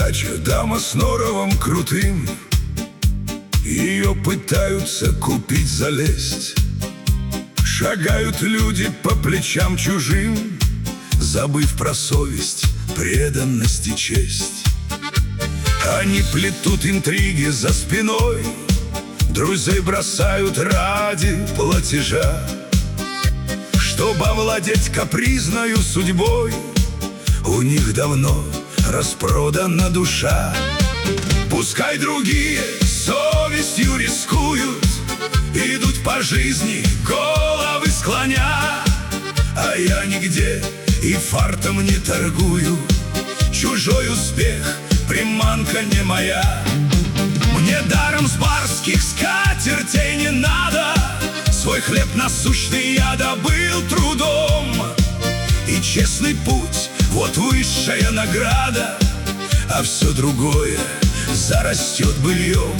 удача, дама с норовом крутым. Ее пытаются купить, залезть. Шагают люди по плечам чужим, забыв про совесть, преданность и честь. Они плетут интриги за спиной, друзей бросают ради платежа, чтобы овладеть капризною судьбой. У них давно распродана душа. Пускай другие совестью рискуют, идут по жизни, головы склоня, а я нигде и фартом не торгую. Чужой успех приманка не моя. Мне даром с барских скатертей не надо. Свой хлеб насущный я добыл трудом. И честный путь — вот высшая награда, а все другое зарастет быльем.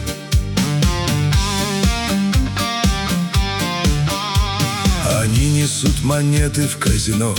Они несут монеты в казино,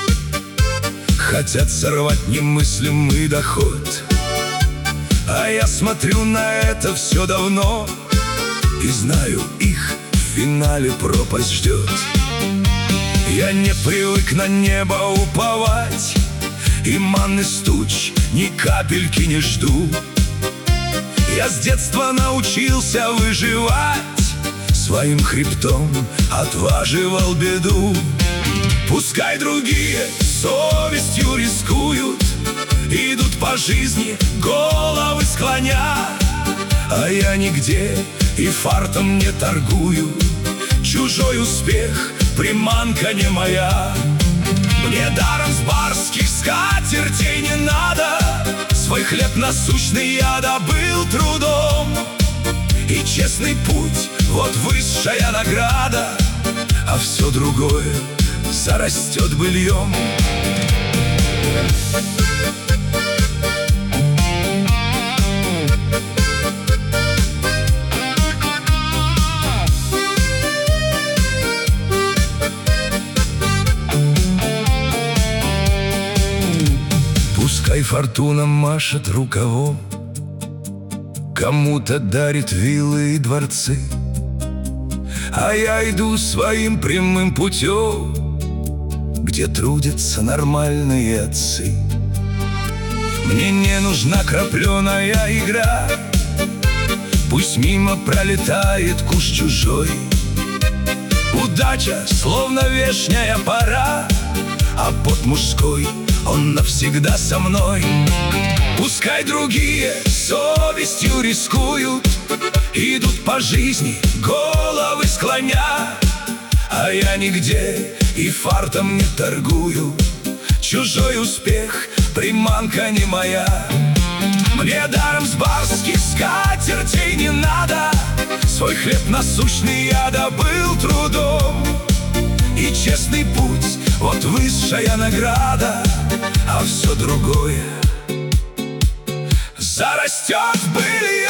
хотят сорвать немыслимый доход. А я смотрю на это все давно и знаю, их в финале пропасть ждет. Я не привык на небо уповать, и манны с туч ни капельки не жду. Я с детства научился выживать, своим хребтом отваживал беду. Пускай другие совестью рискуют, идут по жизни, головы склоня, а я нигде и фартом не торгую. Чужой успех приманка не моя. Мне даром с барских скатертей не надо. Свой хлеб насущный я добыл трудом. И честный путь — вот высшая награда, а все другое зарастет быльем. Пускай фортуна машет рукавом, кому-то дарит виллы и дворцы, а я иду своим прямым путем, где трудятся нормальные отцы. Мне не нужна крапленая игра, пусть мимо пролетает куш чужой. Удача словно вешняя пора, а пот мужской он навсегда со мной. Пускай другие совестью рискуют, идут по жизни, головы склоня, а я нигде и фартом не торгую. Чужой успех приманка не моя. Мне даром с барских скатертей не надо. Свой хлеб насущный я добыл трудом. И честный путь — вот высшая награда, а все другое зарастет быльем.